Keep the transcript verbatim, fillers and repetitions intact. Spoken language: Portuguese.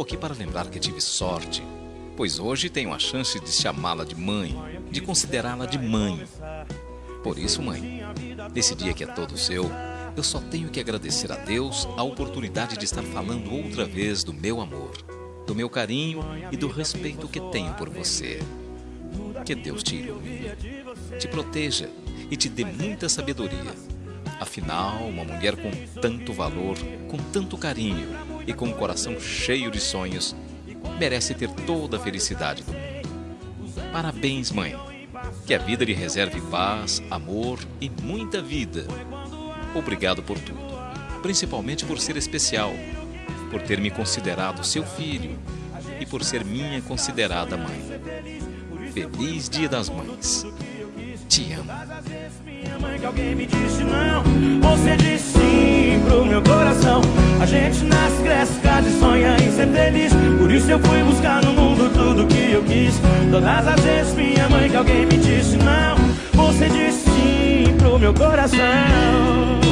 aqui para lembrar que tive sorte, pois hoje tenho a chance de chamá-la de mãe, de considerá-la de mãe. Por isso, mãe, nesse dia que é todo seu, eu só tenho que agradecer a Deus a oportunidade de estar falando outra vez do meu amor, do meu carinho e do respeito que tenho por você. Que Deus te ilumine, te proteja e te dê muita sabedoria. Afinal, uma mulher com tanto valor, com tanto carinho e com um coração cheio de sonhos, merece ter toda a felicidade do mundo. Parabéns, mãe. Que a vida lhe reserve paz, amor e muita vida. Obrigado por tudo, principalmente por ser especial, por ter me considerado seu filho e por ser minha considerada mãe. Feliz Dia das Mães. Te amo. Minha mãe, que alguém me disse não, você disse sim pro meu coração. A gente nasce, cresce, casa e sonha em ser feliz. Por isso eu fui buscar no mundo tudo que eu quis. Todas as vezes, minha mãe, que alguém me disse não, você disse sim pro meu coração.